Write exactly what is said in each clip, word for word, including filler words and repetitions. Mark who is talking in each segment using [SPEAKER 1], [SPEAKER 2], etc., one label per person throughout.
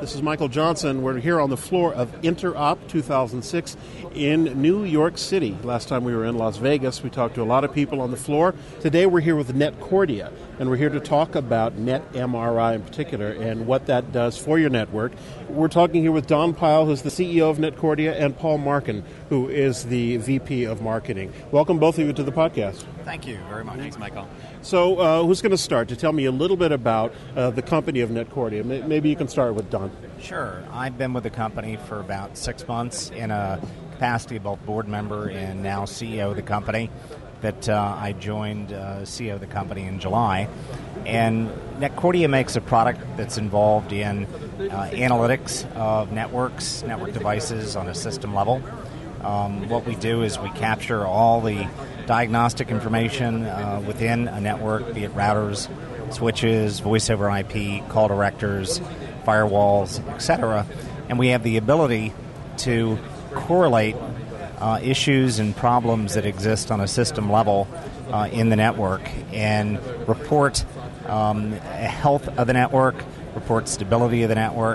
[SPEAKER 1] This is Michael Johnson. We're here on the floor of Interop two thousand six in New York City. Last time we were in Las Vegas, we talked to a lot of people on the floor. Today we're here with NetCordia, and we're here to talk about NetMRI in particular and what that does for your network. We're talking here with Don Pyle, who's the C E O of NetCordia, and Paul Markin, who is the V P of Marketing. Welcome both of you to the podcast.
[SPEAKER 2] Thank you very much.
[SPEAKER 3] Thanks, Michael.
[SPEAKER 1] So uh, who's going to start to tell me a little bit about uh, the company of NetCordia? Maybe you can start with Don.
[SPEAKER 2] Sure. I've been with the company for about six months in a capacity of both board member and now C E O of the company. That uh, I joined uh, C E O of the company in July. And NetCordia makes a product that's involved in uh, analytics of networks, network devices on a system level. Um, what we do is we capture all the diagnostic information uh, within a network, be it routers, switches, voice over I P, call directors, firewalls, et cetera. And we have the ability to correlate uh, issues and problems that exist on a system level uh, in the network and report um, health of the network, report stability of the network.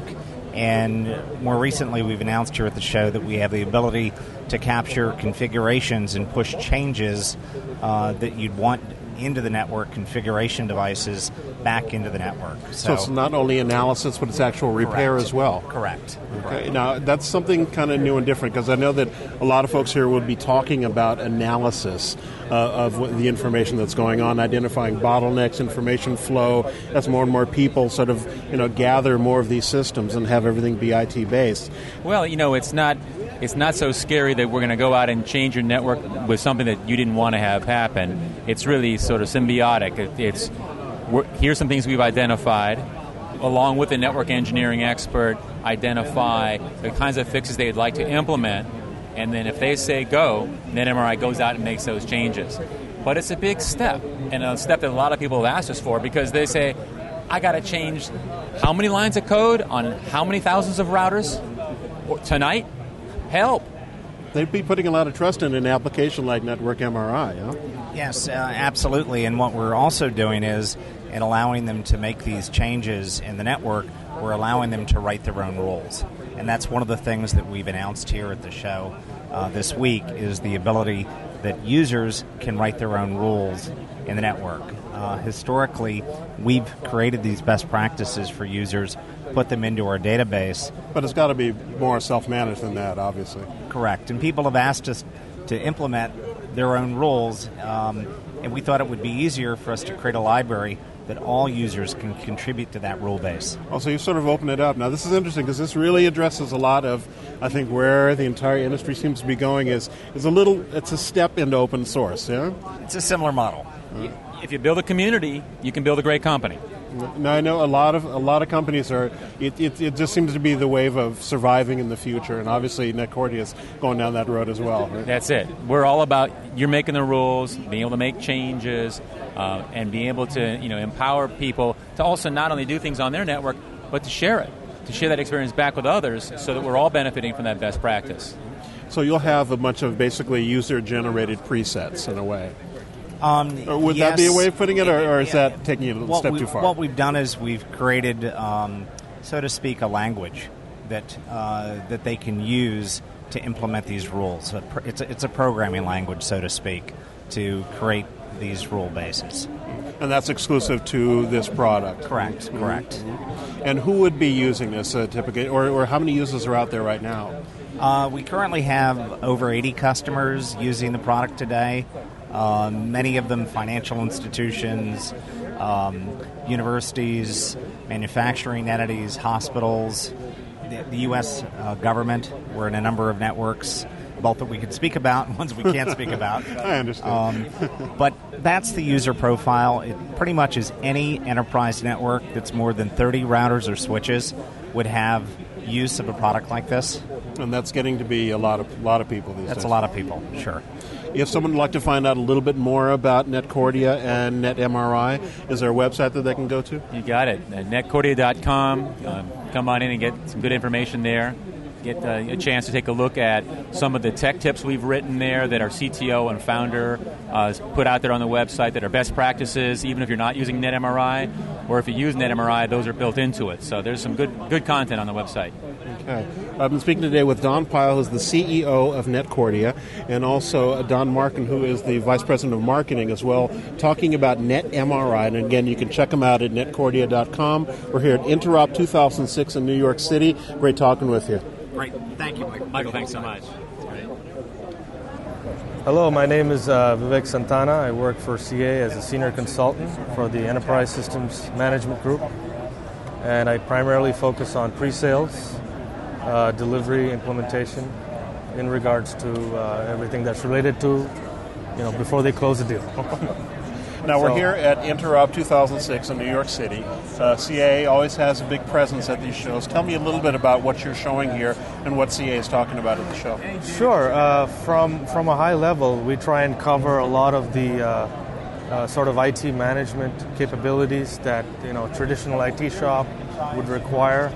[SPEAKER 2] And more recently, we've announced here at the show that we have the ability to capture configurations and push changes uh, that you'd want into the network configuration devices back into the network. So,
[SPEAKER 1] so it's not only analysis, but it's actual repair
[SPEAKER 2] correct.
[SPEAKER 1] as well.
[SPEAKER 2] Correct.
[SPEAKER 1] Okay.
[SPEAKER 2] Correct.
[SPEAKER 1] Now, that's something kind of new and different, because I know that a lot of folks here would be talking about analysis uh, of what, the information that's going on, identifying bottlenecks, information flow, as more and more people sort of, you know, gather more of these systems and have everything be I T-based.
[SPEAKER 3] Well, you know, it's not it's not so scary that we're going to go out and change your network with something that you didn't want to have happen. It's really sort of symbiotic. It, it's we're, here's some things we've identified, along with the network engineering expert, identify the kinds of fixes they'd like to implement, and then if they say go, NetMRI goes out and makes those changes. But it's a big step, and a step that a lot of people have asked us for, because they say, I got to change how many lines of code on how many thousands of routers tonight? Help.
[SPEAKER 1] They'd be putting a lot of trust in an application like Network M R I, huh?
[SPEAKER 2] Yes, uh, absolutely. And what we're also doing is, in allowing them to make these changes in the network, we're allowing them to write their own rules. And that's one of the things that we've announced here at the show uh, this week, is the ability that users can write their own rules in the network. Uh, historically, we've created these best practices for users, put them into our database.
[SPEAKER 1] But it's got to be more self-managed than that, obviously.
[SPEAKER 2] Correct. And people have asked us to implement their own rules, um, and we thought it would be easier for us to create a library that all users can contribute to that rule base.
[SPEAKER 1] Oh, so you sort of open it up. Now, this is interesting, because this really addresses a lot of, I think, where the entire industry seems to be going is, is a little, it's a step into open source, yeah?
[SPEAKER 2] It's a similar model.
[SPEAKER 3] Uh, if you build a community, you can build a great company.
[SPEAKER 1] Now, I know a lot of a lot of companies are. It, it, it just seems to be the wave of surviving in the future, and obviously NetCordia is going down that road as well. Right?
[SPEAKER 3] That's it. We're all about you're making the rules, being able to make changes, uh, and being able to you know empower people to also not only do things on their network, but to share it, to share that experience back with others, so that we're all benefiting from that best practice.
[SPEAKER 1] So you'll have a bunch of basically user-generated presets in a way.
[SPEAKER 2] Um,
[SPEAKER 1] or would
[SPEAKER 2] yes,
[SPEAKER 1] that be a way of putting it, or, or is
[SPEAKER 2] yeah,
[SPEAKER 1] that taking it a
[SPEAKER 2] what
[SPEAKER 1] step
[SPEAKER 2] we,
[SPEAKER 1] too far?
[SPEAKER 2] What we've done is we've created, um, so to speak, a language that uh, that they can use to implement these rules. It's a, it's a programming language, so to speak, to create these rule bases.
[SPEAKER 1] And that's exclusive to this product?
[SPEAKER 2] Correct,
[SPEAKER 1] mm-hmm.
[SPEAKER 2] correct.
[SPEAKER 1] Mm-hmm. And who would be using this uh, typically, or, or how many users are out there right now?
[SPEAKER 2] Uh, we currently have over eighty customers using the product today. Uh, many of them financial institutions, um, universities, manufacturing entities, hospitals, the, the U S uh, government. We're in a number of networks, both that we can speak about and ones we can't speak about.
[SPEAKER 1] I understand.
[SPEAKER 2] Um, but that's the user profile. It pretty much is any enterprise network that's more than thirty routers or switches would have use of a product like this.
[SPEAKER 1] And that's getting to be a lot of lot of people these
[SPEAKER 2] That's
[SPEAKER 1] days.
[SPEAKER 2] a lot of people, sure.
[SPEAKER 1] If someone would like to find out a little bit more about NetCordia and NetMRI, is there a website that they can go to?
[SPEAKER 3] You got it. Uh, netcordia dot com. Um, come on in and get some good information there. get uh, a chance to take a look at some of the tech tips we've written there that our C T O and founder uh, has put out there on the website that are best practices, even if you're not using NetMRI, or if you use NetMRI, those are built into it. So there's some good good content on the website.
[SPEAKER 1] Okay. I've been speaking today with Don Pyle, who's the C E O of NetCordia, and also Don Markin, who is the Vice President of Marketing as well, talking about NetMRI. And again, you can check them out at netcordia dot com. We're here at Interop two thousand six in New York City. Great talking with you.
[SPEAKER 2] Great. Thank you, Michael.
[SPEAKER 3] Michael, thanks so much.
[SPEAKER 4] Hello, my name is uh, Vivek Santana. I work for C A as a senior consultant for the Enterprise Systems Management Group, and I primarily focus on pre-sales, uh, delivery, implementation, in regards to uh, everything that's related to, you know, before they close the deal.
[SPEAKER 1] Now, we're
[SPEAKER 4] So-
[SPEAKER 1] here at Interop two thousand six in New York City. Uh, C A always has a big presence at these shows. Tell me a little bit about what you're showing here and what C A is talking about at the show.
[SPEAKER 4] Sure. Uh, from from a high level, we try and cover a lot of the uh, uh, sort of I T management capabilities that you know traditional I T shop would require,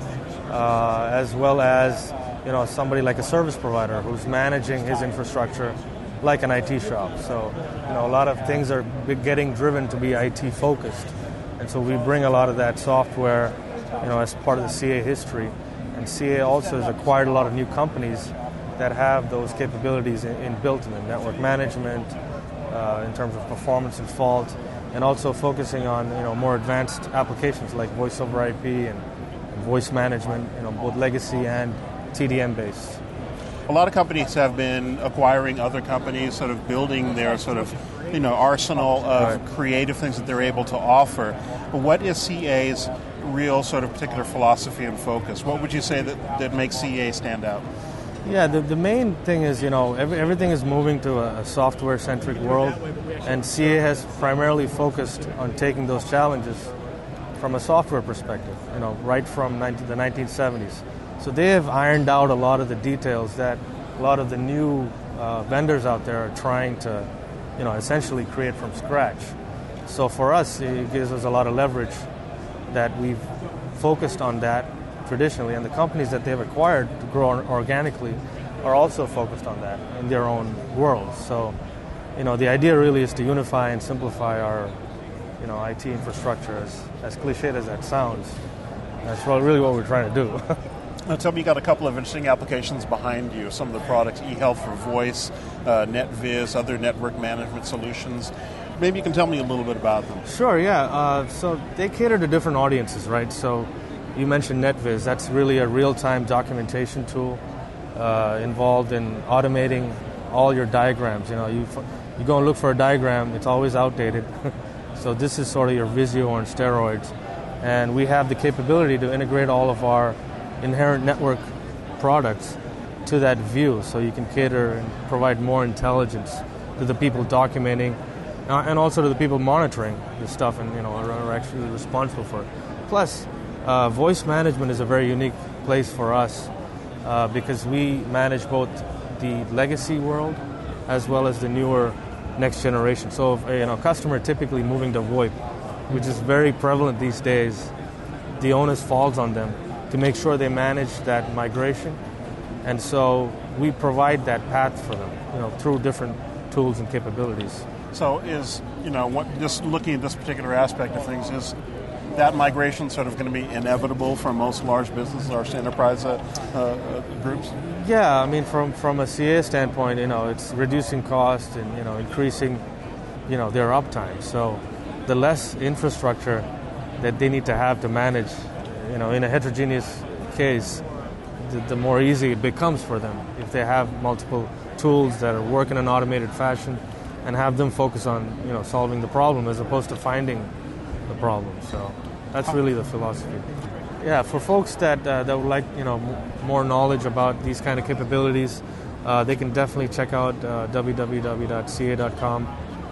[SPEAKER 4] uh, as well as you know somebody like a service provider who's managing his infrastructure like an I T shop. So you know a lot of things are be- getting driven to be I T focused, and so we bring a lot of that software, you know, as part of the C A history. And C A also has acquired a lot of new companies that have those capabilities in, in built in the network management, uh, in terms of performance and fault, and also focusing on you know more advanced applications like voice over I P and, and voice management, you know, both legacy and T D M based.
[SPEAKER 1] A lot of companies have been acquiring other companies, sort of building their sort of, you know, arsenal of
[SPEAKER 4] Right.
[SPEAKER 1] creative things that they're able to offer. But what is C A's real sort of particular philosophy and focus? What would you say that, that makes C A stand out?
[SPEAKER 4] Yeah, the, the main thing is, you know, every, everything is moving to a, a software-centric world, and C A has primarily focused on taking those challenges from a software perspective, you know, right from nineteen, the nineteen seventies. So they have ironed out a lot of the details that a lot of the new uh, vendors out there are trying to, you know, essentially create from scratch. So for us, it gives us a lot of leverage that we've focused on that traditionally, and the companies that they've acquired to grow organically are also focused on that in their own worlds. So, you know, the idea really is to unify and simplify our, you know, I T infrastructure, as, as cliched as that sounds. That's really what we're trying to do.
[SPEAKER 1] Now, tell me, you got a couple of interesting applications behind you. Some of the products, eHealth for Voice, uh, NetViz, other network management solutions. Maybe you can tell me a little bit about them.
[SPEAKER 4] Sure, yeah. Uh, so they cater to different audiences, right? So you mentioned NetViz. That's really a real-time documentation tool uh, involved in automating all your diagrams. You know, you f- you go and look for a diagram, it's always outdated. So this is sort of your Visio on steroids. And we have the capability to integrate all of our inherent network products to that view, so you can cater and provide more intelligence to the people documenting, uh, and also to the people monitoring the stuff, and you know are, are actually responsible for it. Plus, uh, voice management is a very unique place for us uh, because we manage both the legacy world as well as the newer next generation. So, if, you know, a customer typically moving to VoIP, which is very prevalent these days, the onus falls on them to make sure they manage that migration, and so we provide that path for them, you know, through different tools and capabilities.
[SPEAKER 1] So is, you know, what, just looking at this particular aspect of things, is that migration sort of going to be inevitable for most large businesses, large enterprise uh, uh, groups?
[SPEAKER 4] Yeah, I mean, from from a C A standpoint, you know, it's reducing cost and, you know, increasing, you know, their uptime. So the less infrastructure that they need to have to manage, you know, in a heterogeneous case, the, the more easy it becomes for them if they have multiple tools that are work in an automated fashion, and have them focus on, you know, solving the problem as opposed to finding the problem. So that's really the philosophy. Yeah, for folks that uh, that would like, you know, m- more knowledge about these kind of capabilities, uh, they can definitely check out uh, w w w dot c a dot com.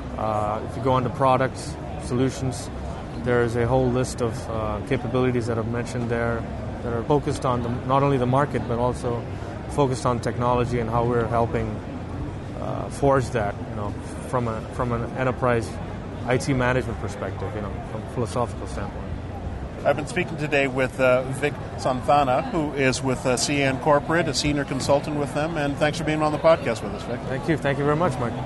[SPEAKER 4] Uh, if you go under products, solutions, there's a whole list of uh, capabilities that I've mentioned there that are focused on the, not only the market, but also focused on technology and how we're helping uh, forge that, you know, from a from an enterprise I T management perspective, you know, from a philosophical standpoint.
[SPEAKER 1] I've been speaking today with uh, Vic Santana, who is with uh, C N Corporate, a senior consultant with them, and thanks for being on the podcast with us, Vic.
[SPEAKER 4] Thank you. Thank you very much, Mike.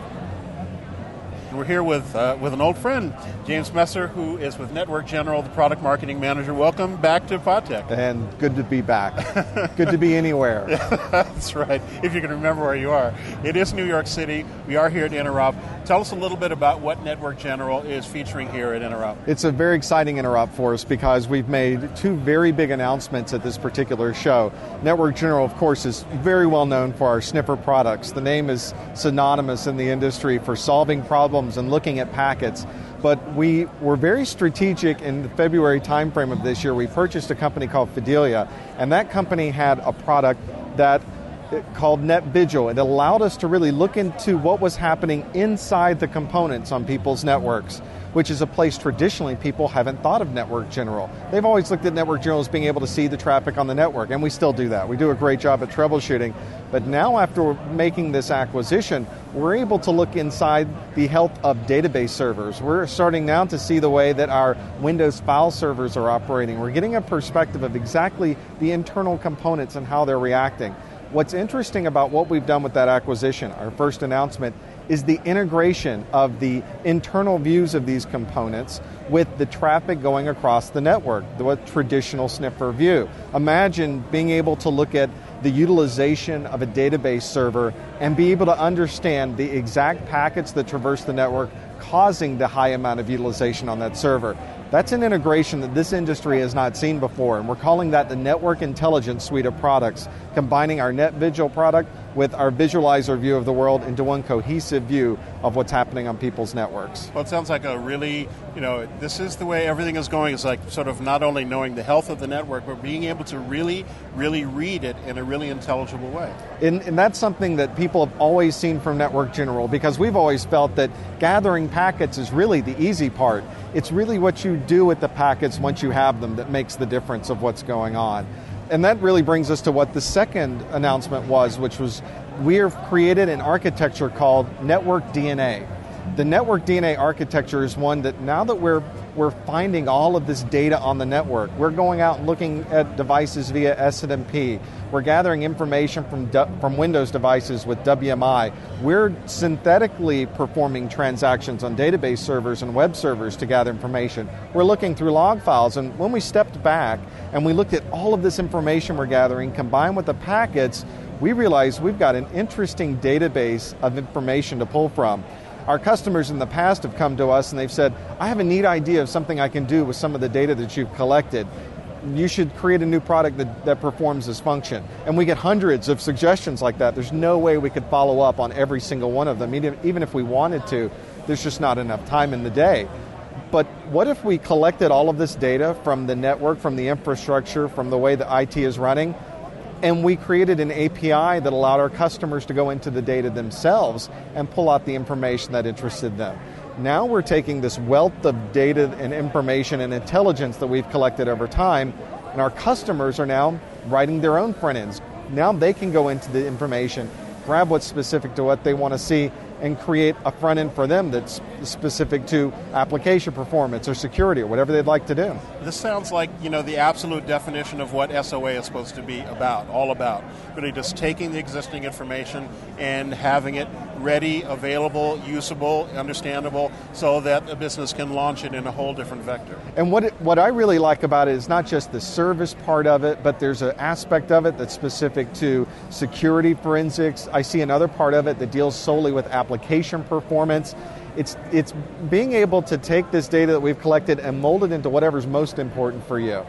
[SPEAKER 1] We're here with uh, with an old friend, James Messer, who is with Network General, the product marketing manager. Welcome back to PodTech.
[SPEAKER 5] And good to be back. Good to be anywhere.
[SPEAKER 1] That's right, if you can remember where you are. It is New York City. We are here at Interop. Tell us a little bit about what Network General is featuring here at Interop.
[SPEAKER 5] It's a very exciting Interop for us because we've made two very big announcements at this particular show. Network General, of course, is very well known for our sniffer products. The name is synonymous in the industry for solving problems and looking at packets. But we were very strategic in the February timeframe of this year. We purchased a company called Fidelia, and that company had a product that called NetVigil. It allowed us to really look into what was happening inside the components on people's networks, which is a place traditionally people haven't thought of Network General. They've always looked at Network General as being able to see the traffic on the network, and we still do that. We do a great job at troubleshooting. But now after making this acquisition, we're able to look inside the health of database servers. We're starting now to see the way that our Windows file servers are operating. We're getting a perspective of exactly the internal components and how they're reacting. What's interesting about what we've done with that acquisition, our first announcement, is the integration of the internal views of these components with the traffic going across the network, the traditional sniffer view. Imagine being able to look at the utilization of a database server and be able to understand the exact packets that traverse the network causing the high amount of utilization on that server. That's an integration that this industry has not seen before, and we're calling that the Network Intelligence suite of products, combining our NetVigil product with our visualizer view of the world into one cohesive view of what's happening on people's networks.
[SPEAKER 1] Well, it sounds like a really, you know, this is the way everything is going. It's like sort of not only knowing the health of the network, but being able to really, really read it in a really intelligible way.
[SPEAKER 5] And, and that's something that people have always seen from Network General, because we've always felt that gathering packets is really the easy part. It's really what you do with the packets once you have them that makes the difference of what's going on. And that really brings us to what the second announcement was, which was we have created an architecture called Network D N A. The Network D N A architecture is one that now that we're we're finding all of this data on the network, we're going out and looking at devices via S N M P. We're gathering information from from Windows devices with W M I. We're synthetically performing transactions on database servers and web servers to gather information. We're looking through log files, and when we stepped back and we looked at all of this information we're gathering combined with the packets, we realized we've got an interesting database of information to pull from. Our customers in the past have come to us and they've said, I have a neat idea of something I can do with some of the data that you've collected. You should create a new product that, that performs this function. And we get hundreds of suggestions like that. There's no way we could follow up on every single one of them. Even, even if we wanted to, there's just not enough time in the day. But what if we collected all of this data from the network, from the infrastructure, from the way that I T is running, and we created an A P I that allowed our customers to go into the data themselves and pull out the information that interested them. Now we're taking this wealth of data and information and intelligence that we've collected over time, and our customers are now writing their own front ends. Now they can go into the information, grab what's specific to what they want to see, and create a front end for them that's specific to application performance or security or whatever they'd like to do.
[SPEAKER 1] This sounds like, you know, the absolute definition of what S O A is supposed to be about, all about. Really just taking the existing information and having it ready, available, usable, understandable, so that a business can launch it in a whole different vector.
[SPEAKER 5] And what it, what I really like about it is not just the service part of it, but there's an aspect of it that's specific to security forensics. I see another part of it that deals solely with application performance. It's, it's being able to take this data that we've collected and mold it into whatever's most important for you.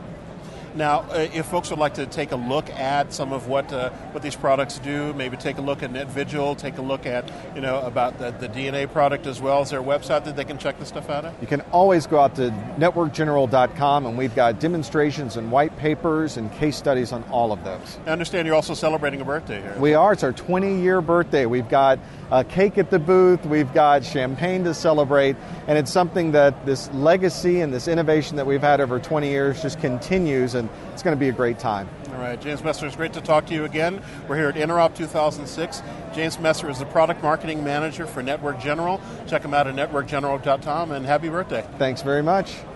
[SPEAKER 1] Now, uh, if folks would like to take a look at some of what uh, what these products do, maybe take a look at NetVigil, take a look at, you know, about the, the D N A product as well. Is there a website that they can check this stuff out at?
[SPEAKER 5] You can always go out to network general dot com, and we've got demonstrations and white papers and case studies on all of those.
[SPEAKER 1] I understand you're also celebrating a birthday here.
[SPEAKER 5] We are. It's our twenty-year birthday. We've got a cake at the booth. We've got champagne to celebrate, and it's something that this legacy and this innovation that we've had over twenty years just continues, and it's going to be a great time.
[SPEAKER 1] All right, James Messer, it's great to talk to you again. We're here at Interop two thousand six. James Messer is the Product Marketing Manager for Network General. Check him out at network general dot com, and happy birthday.
[SPEAKER 5] Thanks very much.